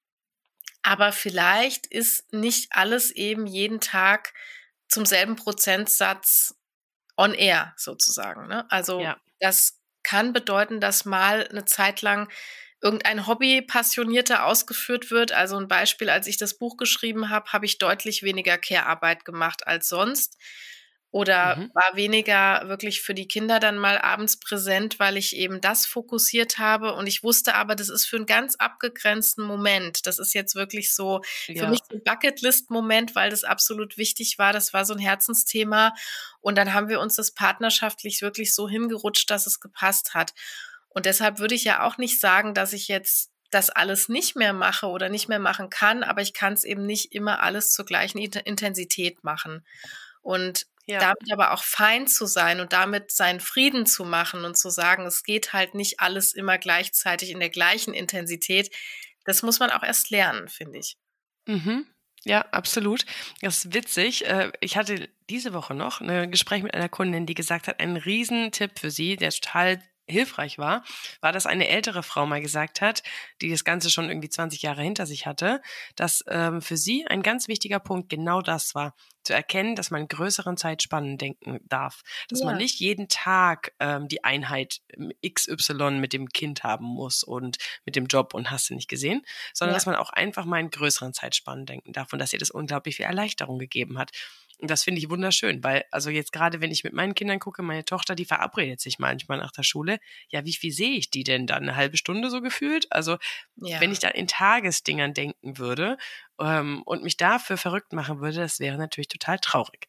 Aber vielleicht ist nicht alles eben jeden Tag zum selben Prozentsatz on air sozusagen, ne? Also, Ja. das kann bedeuten, dass mal eine Zeit lang irgendein Hobby passionierter ausgeführt wird. Also ein Beispiel, als ich das Buch geschrieben habe, habe ich deutlich weniger Care-Arbeit gemacht als sonst. Oder Mhm. war weniger wirklich für die Kinder dann mal abends präsent, weil ich eben das fokussiert habe. Und ich wusste aber, das ist für einen ganz abgegrenzten Moment. Das ist jetzt wirklich so für Ja. mich so ein Bucketlist-Moment, weil das absolut wichtig war. Das war so ein Herzensthema. Und dann haben wir uns das partnerschaftlich wirklich so hingerutscht, dass es gepasst hat. Und deshalb würde ich ja auch nicht sagen, dass ich jetzt das alles nicht mehr mache oder nicht mehr machen kann, aber ich kann es eben nicht immer alles zur gleichen Intensität machen. Und Ja. damit aber auch fein zu sein und damit seinen Frieden zu machen und zu sagen, es geht halt nicht alles immer gleichzeitig in der gleichen Intensität, das muss man auch erst lernen, finde ich. Mhm. Ja, absolut. Das ist witzig. Äh, Ich hatte diese Woche noch ein Gespräch mit einer Kundin, die gesagt hat, ein Riesentipp für sie, der total hilfreich war, war, dass eine ältere Frau mal gesagt hat, die das Ganze schon irgendwie zwanzig Jahre hinter sich hatte, dass ähm, für sie ein ganz wichtiger Punkt genau das war, zu erkennen, dass man in größeren Zeitspannen denken darf, dass man Ja. nicht jeden Tag ähm, die Einheit ähm, X Y mit dem Kind haben muss und mit dem Job und hast du nicht gesehen, sondern Ja. dass man auch einfach mal in größeren Zeitspannen denken darf und dass ihr das unglaublich viel Erleichterung gegeben hat. Und das finde ich wunderschön, weil, also jetzt gerade, wenn ich mit meinen Kindern gucke, meine Tochter, die verabredet sich manchmal nach der Schule. Ja, wie viel sehe ich die denn dann? Eine halbe Stunde so gefühlt? Also, Ja. wenn ich dann in Tagesdingern denken würde ähm, und mich dafür verrückt machen würde, das wäre natürlich total traurig.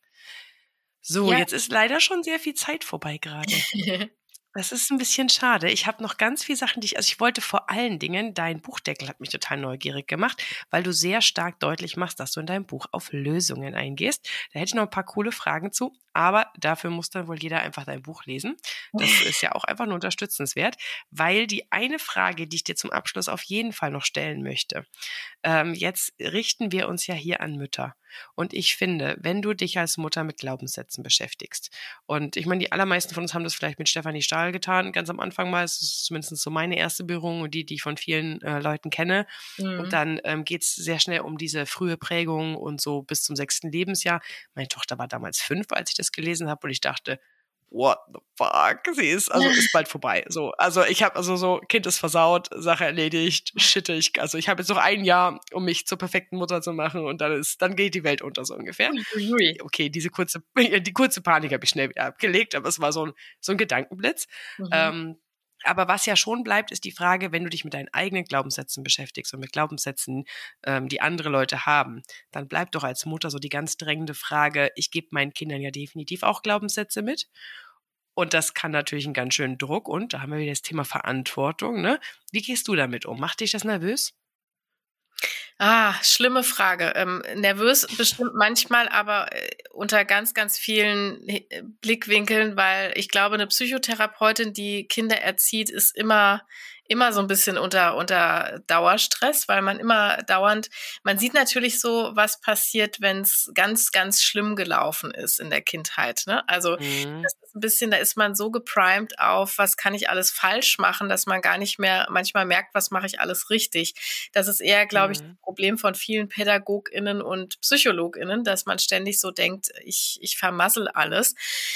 So, Ja. jetzt ist leider schon sehr viel Zeit vorbei gerade. Das ist ein bisschen schade. Ich habe noch ganz viele Sachen, die ich, also ich wollte vor allen Dingen, dein Buchdeckel hat mich total neugierig gemacht, weil du sehr stark deutlich machst, dass du in deinem Buch auf Lösungen eingehst. Da hätte ich noch ein paar coole Fragen zu, aber dafür muss dann wohl jeder einfach dein Buch lesen. Das ist ja auch einfach nur unterstützenswert, weil die eine Frage, die ich dir zum Abschluss auf jeden Fall noch stellen möchte, ähm, jetzt richten wir uns ja hier an Mütter. Und ich finde, wenn du dich als Mutter mit Glaubenssätzen beschäftigst, und ich meine, die allermeisten von uns haben das vielleicht mit Stefanie Stahl getan, ganz am Anfang mal, das ist zumindest so meine erste Berührung und die, die ich von vielen äh, Leuten kenne. Mhm. Und dann ähm, geht es sehr schnell um diese frühe Prägung und so bis zum sechsten Lebensjahr. Meine Tochter war damals fünf, als ich das gelesen habe und ich dachte, what the fuck? Sie ist, also ist bald vorbei. So, also ich habe also so, Kind ist versaut, Sache erledigt, shit, ich, also ich habe jetzt noch ein Jahr, um mich zur perfekten Mutter zu machen und dann ist, dann geht die Welt unter, so ungefähr. Uiuiui. Okay, diese kurze, die kurze Panik habe ich schnell wieder abgelegt, aber es war so ein, so ein Gedankenblitz. Mhm. Ähm, aber was ja schon bleibt, ist die Frage, wenn du dich mit deinen eigenen Glaubenssätzen beschäftigst und mit Glaubenssätzen, ähm, die andere Leute haben, dann bleibt doch als Mutter so die ganz drängende Frage, ich gebe meinen Kindern ja definitiv auch Glaubenssätze mit. Und das kann natürlich einen ganz schönen Druck und da haben wir wieder das Thema Verantwortung, ne? Wie gehst du damit um? Macht dich das nervös? Ah, schlimme Frage. Ähm, nervös bestimmt manchmal, aber äh, unter ganz, ganz vielen äh, Blickwinkeln, weil ich glaube, eine Psychotherapeutin, die Kinder erzieht, ist immer immer so ein bisschen unter unter Dauerstress, weil man immer dauernd, man sieht natürlich so, was passiert, wenn es ganz, ganz schlimm gelaufen ist in der Kindheit, ne? Also, Mhm. das ist ein bisschen, da ist man so geprimed auf, was kann ich alles falsch machen, dass man gar nicht mehr manchmal merkt, was mache ich alles richtig. Das ist eher, glaube ich, das Mhm. Problem von vielen PädagogInnen und PsychologInnen, dass man ständig so denkt, ich, ich vermassel alles.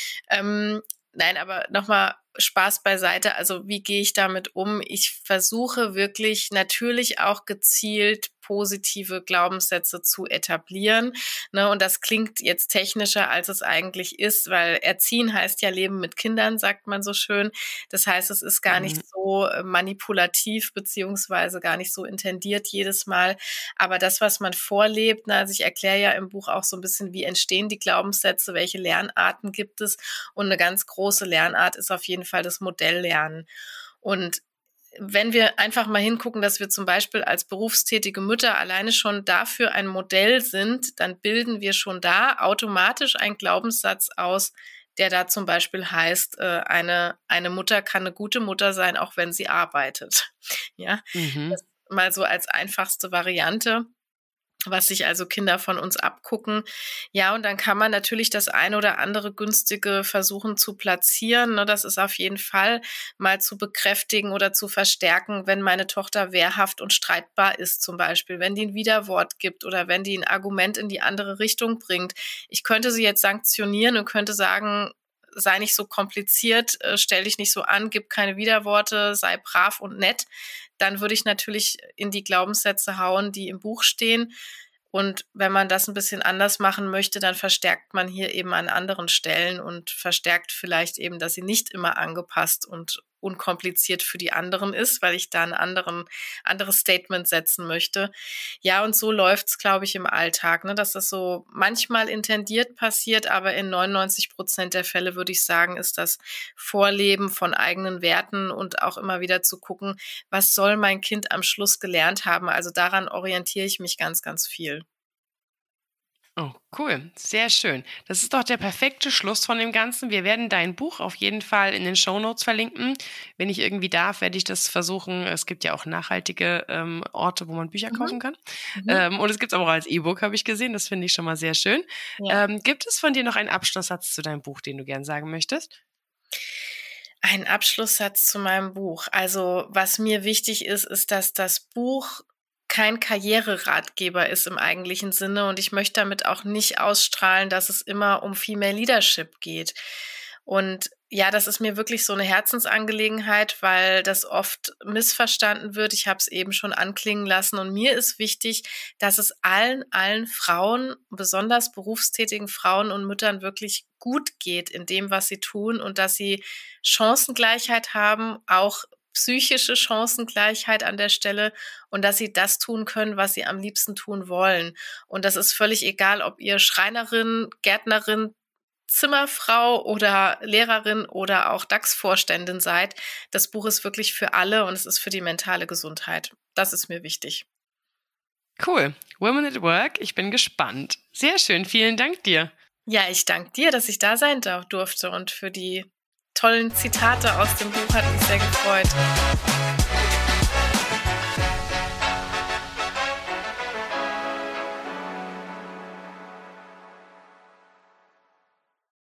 Ähm, nein, aber nochmal Spaß beiseite. Also wie gehe ich damit um? Ich versuche wirklich natürlich auch gezielt positive Glaubenssätze zu etablieren. Ne? Und das klingt jetzt technischer, als es eigentlich ist, weil Erziehen heißt ja Leben mit Kindern, sagt man so schön. Das heißt, es ist gar nicht Mhm. so äh, manipulativ beziehungsweise gar nicht so intendiert jedes Mal. Aber das, was man vorlebt, ne, also ich erkläre ja im Buch auch so ein bisschen, wie entstehen die Glaubenssätze, welche Lernarten gibt es. Und eine ganz große Lernart ist auf jeden Fall das Modelllernen. Und wenn wir einfach mal hingucken, dass wir zum Beispiel als berufstätige Mütter alleine schon dafür ein Modell sind, dann bilden wir schon da automatisch einen Glaubenssatz aus, der da zum Beispiel heißt, äh, eine, eine Mutter kann eine gute Mutter sein, auch wenn sie arbeitet. Ja, Mhm. das mal so als einfachste Variante, was sich also Kinder von uns abgucken. Ja, und dann kann man natürlich das eine oder andere Günstige versuchen zu platzieren. Ne? Das ist auf jeden Fall mal zu bekräftigen oder zu verstärken, wenn meine Tochter wehrhaft und streitbar ist zum Beispiel, wenn die ein Widerwort gibt oder wenn die ein Argument in die andere Richtung bringt. Ich könnte sie jetzt sanktionieren und könnte sagen, sei nicht so kompliziert, äh, stell dich nicht so an, gib keine Widerworte, sei brav und nett. Dann würde ich natürlich in die Glaubenssätze hauen, die im Buch stehen. Und wenn man das ein bisschen anders machen möchte, dann verstärkt man hier eben an anderen Stellen und verstärkt vielleicht eben, dass sie nicht immer angepasst und unkompliziert für die anderen ist, weil ich da ein anderen, anderes Statement setzen möchte. Ja, und so läuft's, glaube ich, im Alltag, ne, dass das so manchmal intendiert passiert, aber in neunundneunzig Prozent der Fälle, würde ich sagen, ist das Vorleben von eigenen Werten und auch immer wieder zu gucken, was soll mein Kind am Schluss gelernt haben? Also daran orientiere ich mich ganz, ganz viel. Oh, cool. Sehr schön. Das ist doch der perfekte Schluss von dem Ganzen. Wir werden dein Buch auf jeden Fall in den Shownotes verlinken. Wenn ich irgendwie darf, werde ich das versuchen. Es gibt ja auch nachhaltige ähm, Orte, wo man Bücher Mhm. kaufen kann. Mhm. Ähm, und es gibt es aber auch als E-Book, habe ich gesehen. Das finde ich schon mal sehr schön. Ja. Ähm, gibt es von dir noch einen Abschlusssatz zu deinem Buch, den du gern sagen möchtest? Ein Abschlusssatz zu meinem Buch. Also was mir wichtig ist, ist, dass das Buch kein Karriereratgeber ist im eigentlichen Sinne und ich möchte damit auch nicht ausstrahlen, dass es immer um Female Leadership geht. Und ja, das ist mir wirklich so eine Herzensangelegenheit, weil das oft missverstanden wird. Ich habe es eben schon anklingen lassen und mir ist wichtig, dass es allen, allen Frauen, besonders berufstätigen Frauen und Müttern wirklich gut geht in dem, was sie tun und dass sie Chancengleichheit haben, auch psychische Chancengleichheit an der Stelle und dass sie das tun können, was sie am liebsten tun wollen. Und das ist völlig egal, ob ihr Schreinerin, Gärtnerin, Zimmerfrau oder Lehrerin oder auch DAX-Vorständin seid. Das Buch ist wirklich für alle und es ist für die mentale Gesundheit. Das ist mir wichtig. Cool. Women at Work. Ich bin gespannt. Sehr schön. Vielen Dank dir. Ja, ich danke dir, dass ich da sein durfte und für die tollen Zitate aus dem Buch hat mich sehr gefreut.